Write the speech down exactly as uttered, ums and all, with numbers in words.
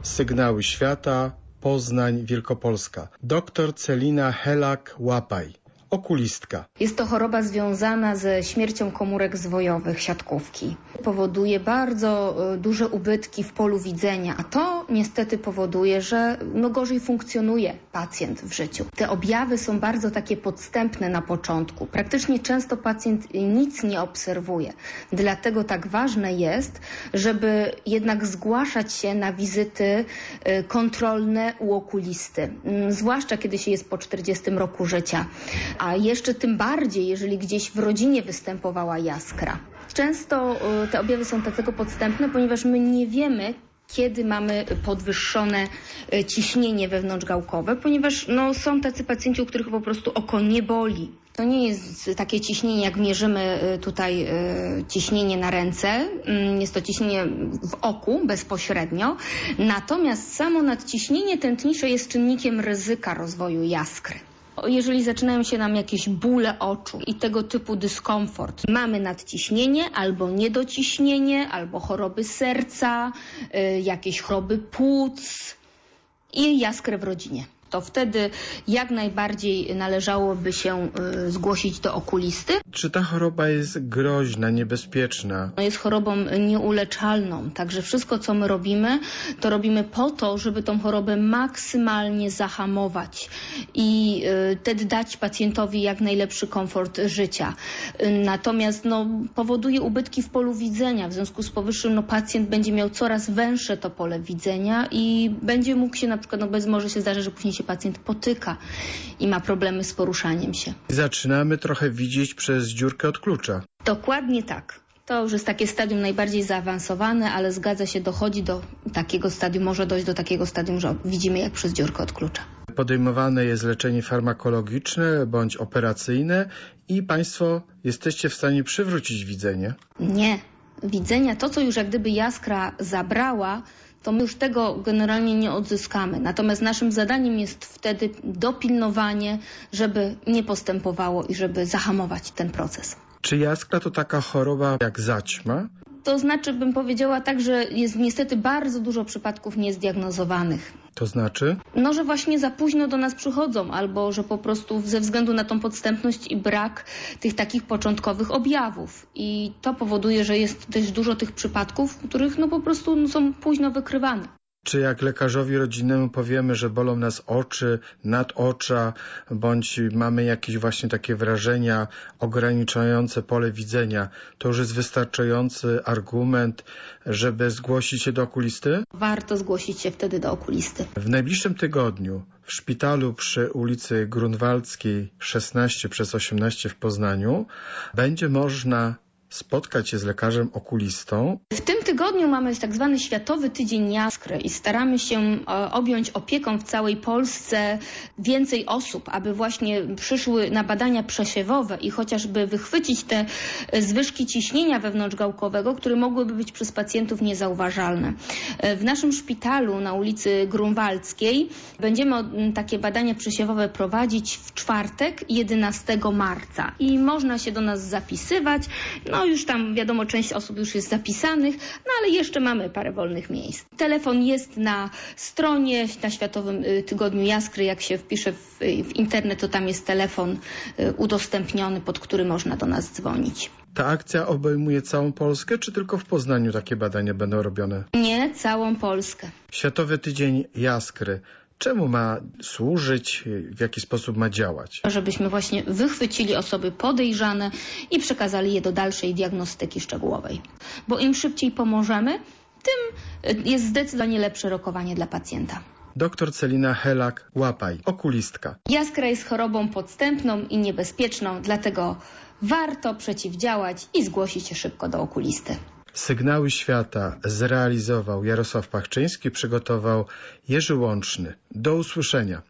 Sygnały świata, Poznań, Wielkopolska. Doktor Celina Helak-Łapaj, okulistka. Jest to choroba związana ze śmiercią komórek zwojowych siatkówki. Powoduje bardzo duże ubytki w polu widzenia, a to niestety powoduje, że no gorzej funkcjonuje pacjent w życiu. Te objawy są bardzo takie podstępne na początku. Praktycznie często pacjent nic nie obserwuje. Dlatego tak ważne jest, żeby jednak zgłaszać się na wizyty kontrolne u okulisty. Zwłaszcza kiedy się jest po czterdziestym roku życia. A jeszcze tym bardziej, jeżeli gdzieś w rodzinie występowała jaskra. Często te objawy są dlatego podstępne, ponieważ my nie wiemy, kiedy mamy podwyższone ciśnienie wewnątrzgałkowe, ponieważ no, są tacy pacjenci, u których po prostu oko nie boli. To nie jest takie ciśnienie, jak mierzymy tutaj ciśnienie na ręce. Jest to ciśnienie w oku bezpośrednio. Natomiast samo nadciśnienie tętnicze jest czynnikiem ryzyka rozwoju jaskry. Jeżeli zaczynają się nam jakieś bóle oczu i tego typu dyskomfort, mamy nadciśnienie albo niedociśnienie, albo choroby serca, y, jakieś choroby płuc i jaskrę w rodzinie, to wtedy jak najbardziej należałoby się y, zgłosić do okulisty. Czy ta choroba jest groźna, niebezpieczna? Jest chorobą nieuleczalną, także wszystko, co my robimy, to robimy po to, żeby tą chorobę maksymalnie zahamować i y, wtedy dać pacjentowi jak najlepszy komfort życia. Y, natomiast no, powoduje ubytki w polu widzenia, w związku z powyższym no, pacjent będzie miał coraz węższe to pole widzenia i będzie mógł się na przykład, no, bez może się zdarza, że później się pacjent potyka i ma problemy z poruszaniem się. Zaczynamy trochę widzieć przez dziurkę od klucza. Dokładnie tak. To już jest takie stadium najbardziej zaawansowane, ale zgadza się, dochodzi do takiego stadium, może dojść do takiego stadium, że widzimy jak przez dziurkę od klucza. Podejmowane jest leczenie farmakologiczne bądź operacyjne i Państwo jesteście w stanie przywrócić widzenie? Nie. Widzenia, to co już jak gdyby jaskra zabrała, to my już tego generalnie nie odzyskamy. Natomiast naszym zadaniem jest wtedy dopilnowanie, żeby nie postępowało i żeby zahamować ten proces. Czy jaskra to taka choroba jak zaćma? To znaczy, bym powiedziała tak, że jest niestety bardzo dużo przypadków niezdiagnozowanych. To znaczy? No, że właśnie za późno do nas przychodzą, albo że po prostu ze względu na tą podstępność i brak tych takich początkowych objawów. I to powoduje, że jest dość dużo tych przypadków, których no po prostu no, są późno wykrywane. Czy jak lekarzowi rodzinnemu powiemy, że bolą nas oczy, nadocza, bądź mamy jakieś właśnie takie wrażenia ograniczające pole widzenia, to już jest wystarczający argument, żeby zgłosić się do okulisty? Warto zgłosić się wtedy do okulisty. W najbliższym tygodniu w szpitalu przy ulicy Grunwaldzkiej szesnaście przez osiemnaście w Poznaniu będzie można spotkać się z lekarzem okulistą. W tym tygodniu mamy tak zwany Światowy Tydzień Jaskry i staramy się objąć opieką w całej Polsce więcej osób, aby właśnie przyszły na badania przesiewowe i chociażby wychwycić te zwyżki ciśnienia wewnątrzgałkowego, które mogłyby być przez pacjentów niezauważalne. W naszym szpitalu na ulicy Grunwaldzkiej będziemy takie badania przesiewowe prowadzić w czwartek, jedenastego marca i można się do nas zapisywać. No już tam wiadomo, część osób już jest zapisanych, no ale jeszcze mamy parę wolnych miejsc. Telefon jest na stronie, na Światowym Tygodniu Jaskry. Jak się wpisze w, w internet, to tam jest telefon udostępniony, pod który można do nas dzwonić. Ta akcja obejmuje całą Polskę, czy tylko w Poznaniu takie badania będą robione? Nie, całą Polskę. Światowy Tydzień Jaskry. Czemu ma służyć, w jaki sposób ma działać? Żebyśmy właśnie wychwycili osoby podejrzane i przekazali je do dalszej diagnostyki szczegółowej. Bo im szybciej pomożemy, tym jest zdecydowanie lepsze rokowanie dla pacjenta. Doktor Celina Helak-Łapaj, okulistka. Jaskra jest chorobą podstępną i niebezpieczną, dlatego warto przeciwdziałać i zgłosić się szybko do okulisty. Sygnały świata zrealizował Jarosław Pachczyński, przygotował Jerzy Łączny. Do usłyszenia.